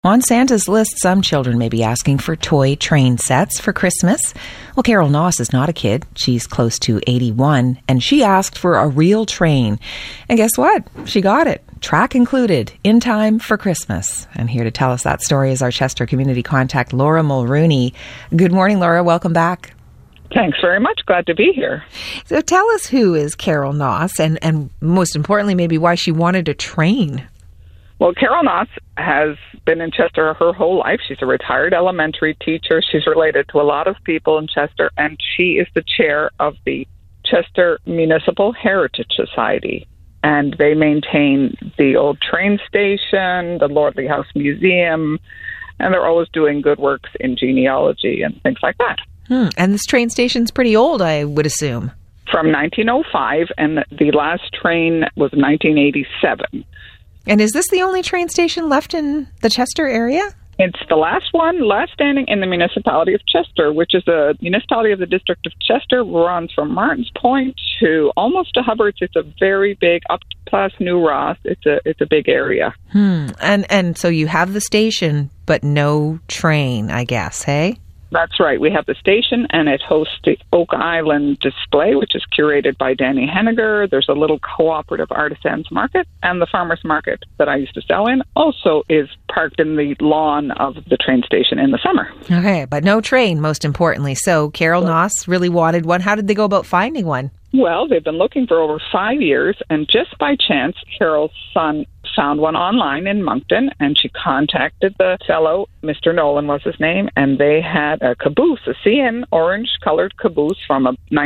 On Santa's list, some children may be asking for toy train sets for Christmas. Well, Carol Noss is not a kid. She's close to 81, and she asked for a real train. And guess what? She got it. Track included, in time for Christmas. And here to tell us that story is our Chester community contact, Laura Mulrooney. Good morning, Laura. Welcome back. Thanks very much. Glad to be here. So tell us, who is Carol Noss, and most importantly, maybe why she wanted a train. Well, Carol Noss has been in Chester her whole life. She's a retired elementary teacher. She's related to a lot of people in Chester, and she is the chair of the Chester Municipal Heritage Society. And they maintain the old train station, the Lordley House Museum, and they're always doing good works in genealogy and things like that. And this train station's pretty old, I would assume. From 1905, and the last train was 1987. And is this the only train station left in the Chester area? It's the last standing in the municipality of Chester, which is a municipality of the district of Chester, runs from Martins Point to almost to Hubbards. It's a very big, up past New Ross. It's a big area. And so you have the station, but no train, I guess, hey? That's right. We have the station, and it hosts the Oak Island display, which is curated by Danny Henniger. There's a little cooperative artisans market, and the farmers market that I used to sell in also is parked in the lawn of the train station in the summer. Okay, but no train, most importantly. So Carol Noss really wanted one. How did they go about finding one? Well, they've been looking for over 5 years, and just by chance, Carol's son found one online in Moncton, and she contacted the fellow, Mr. Nolan was his name, and they had a caboose, a CN orange-colored caboose from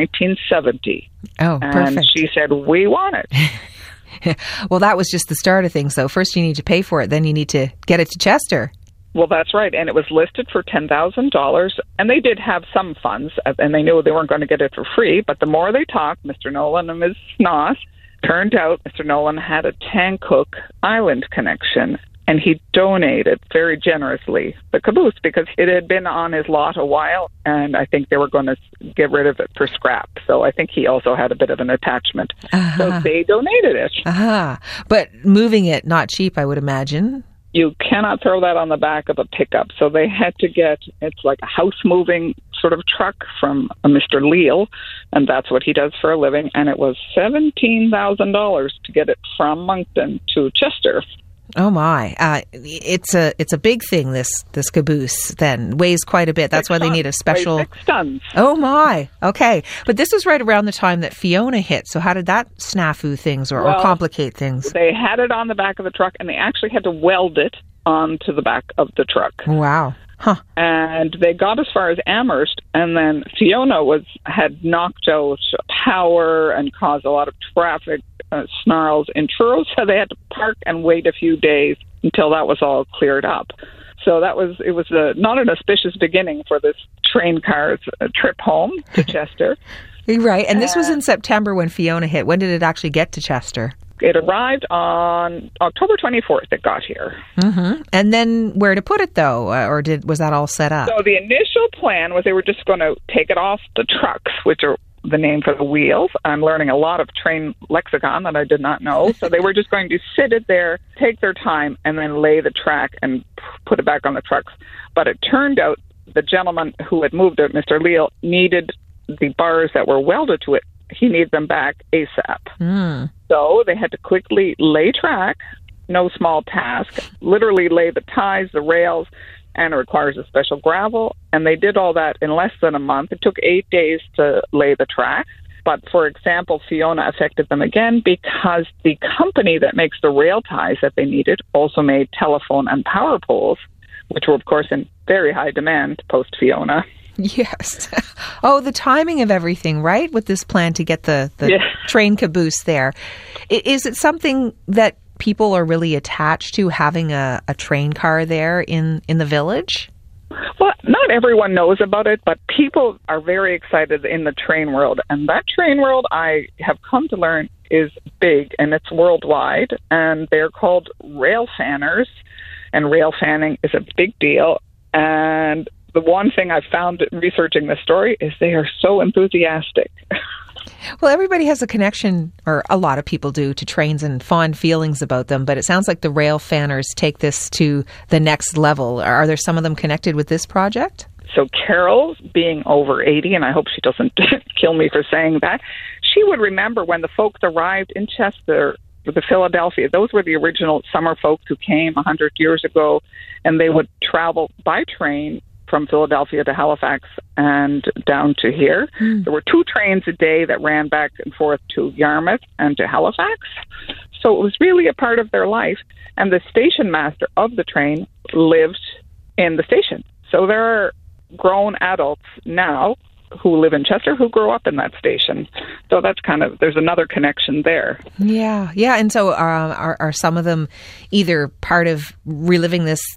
1970. Oh, perfect. And she said, we want it. Well, that was just the start of things, though. First you need to pay for it, then you need to get it to Chester. Well, that's right, and it was listed for $10,000, and they did have some funds, and they knew they weren't going to get it for free, but the more they talked, Mr. Nolan and Ms. Noss, turned out Mr. Nolan had a Tancook Island connection, and he donated very generously the caboose because it had been on his lot a while, and I think they were going to get rid of it for scrap. So I think he also had a bit of an attachment. So they donated it. But moving it, not cheap, I would imagine. You cannot throw that on the back of a pickup. So they had to get, it's like a house-moving sort of truck from Mr. Leal, and that's what he does for a living. And it was $17,000 to get it from Moncton to Chester. Oh my! It's a big thing. This caboose then weighs quite a bit. That's why they need a special. 6 tons. Oh my! Okay, but this was right around the time that Fiona hit. So how did that snafu things or complicate things? They had it on the back of the truck, and they actually had to weld it onto the back of the truck. Wow! Huh. And they got as far as Amherst, and then Fiona had knocked out power and caused a lot of traffic snarls in Truro, so they had to park and wait a few days until that was all cleared up. So it was not an auspicious beginning for this train car's trip home to Chester. Right, and this was in September when Fiona hit. When did it actually get to Chester? It arrived on October 24th. It got here. Mm-hmm. And then where to put it, though? Or was that all set up? So the initial plan was they were just going to take it off the trucks, which are the name for the wheels. I'm learning a lot of train lexicon that I did not know. So they were just going to sit it there, take their time, and then lay the track and put it back on the trucks. But it turned out the gentleman who had moved it, Mr. Leal, needed the bars that were welded to it. He needed them back ASAP. So they had to quickly lay track, no small task, literally lay the ties, the rails, and it requires a special gravel. And they did all that in less than a month. It took 8 days to lay the track. But, for example, Fiona affected them again because the company that makes the rail ties that they needed also made telephone and power poles, which were, of course, in very high demand post-Fiona. Yes. Oh, the timing of everything, right? With this plan to get the train caboose there. Is it something that people are really attached to, having a train car there in the village? Well, not everyone knows about it, but people are very excited in the train world. And that train world, I have come to learn, is big, and it's worldwide. And they're called rail fanners, and rail fanning is a big deal. And the one thing I found researching this story is they are so enthusiastic. Well, everybody has a connection, or a lot of people do, to trains and fond feelings about them, but it sounds like the rail fanners take this to the next level. Are there some of them connected with this project? So Carol, being over 80, and I hope she doesn't kill me for saying that, she would remember when the folks arrived in Chester, the Philadelphia. Those were the original summer folks who came 100 years ago, and they would travel by train from Philadelphia to Halifax and down to here. There were 2 trains a day that ran back and forth to Yarmouth and to Halifax. So it was really a part of their life. And the station master of the train lived in the station. So there are grown adults now who live in Chester who grew up in that station. So that's there's another connection there. Yeah. And so are some of them either part of reliving this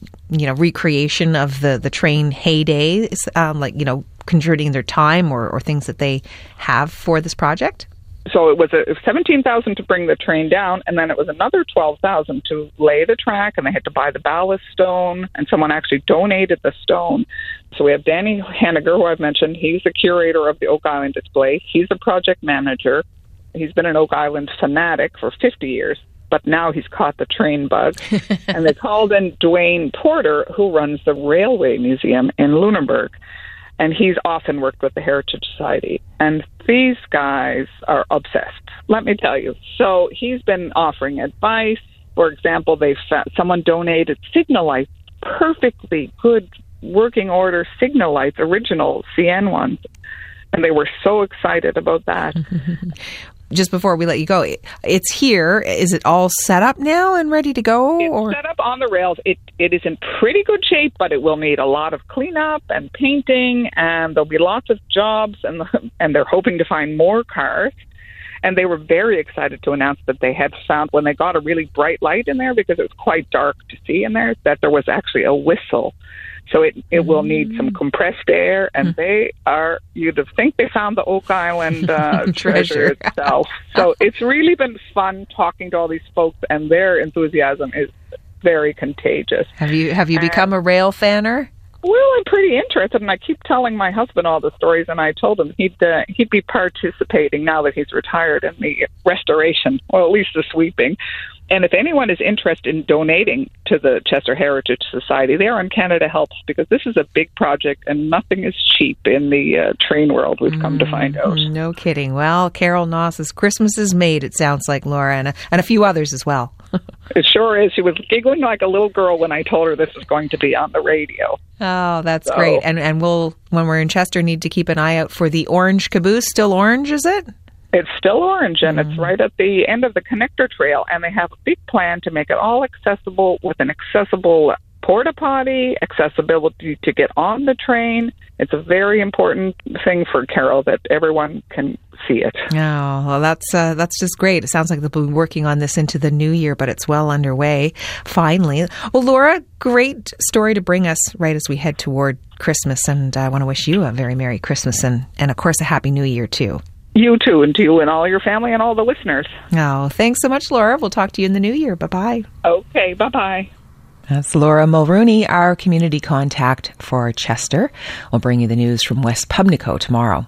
recreation of the train heyday, contributing their time or things that they have for this project? So it was $17,000 to bring the train down, and then it was another $12,000 to lay the track, and they had to buy the ballast stone, and someone actually donated the stone. So we have Danny Henniger, who I've mentioned. He's the curator of the Oak Island display. He's the project manager. He's been an Oak Island fanatic for 50 years, but now he's caught the train bug. And they called in Dwayne Porter, who runs the Railway Museum in Lunenburg. And he's often worked with the Heritage Society. And these guys are obsessed, let me tell you. So he's been offering advice. For example, someone donated signal lights, perfectly good working order signal lights, original CN ones. And they were so excited about that. Just before we let you go, it's here. Is it all set up now and ready to go? It's set up on the rails. It is in pretty good shape, but it will need a lot of cleanup and painting, and there'll be lots of jobs, and they're hoping to find more cars. And they were very excited to announce that they had found, when they got a really bright light in there, because it was quite dark to see in there, that there was actually a whistle. So it will need some compressed air, and you'd think they found the Oak Island treasure itself. So it's really been fun talking to all these folks, and their enthusiasm is very contagious. Have you become a rail fanner? Well, I'm pretty interested, and I keep telling my husband all the stories, and I told him he'd be participating now that he's retired in the restoration, or at least the sweeping. And if anyone is interested in donating to the Chester Heritage Society, they are on Canada Helps, because this is a big project and nothing is cheap in the train world, we've come to find out. No kidding. Well, Carol Noss's Christmas is Made, it sounds like, Laura, and a few others as well. It sure is. She was giggling like a little girl when I told her this was going to be on the radio. Oh, that's great. And we'll, when we're in Chester, need to keep an eye out for the orange caboose. Still orange, is it? It's still orange, and it's right at the end of the connector trail, and they have a big plan to make it all accessible with an accessible porta potty, accessibility to get on the train. It's a very important thing for Carol that everyone can see it. Oh, well, that's just great. It sounds like they'll be working on this into the new year, but it's well underway, finally. Well, Laura, great story to bring us right as we head toward Christmas, and I want to wish you a very Merry Christmas and of course, a Happy New Year, too. You too, and to you and all your family and all the listeners. Oh, thanks so much, Laura. We'll talk to you in the new year. Bye-bye. Okay, bye-bye. That's Laura Mulrooney, our community contact for Chester. We'll bring you the news from West Pubnico tomorrow.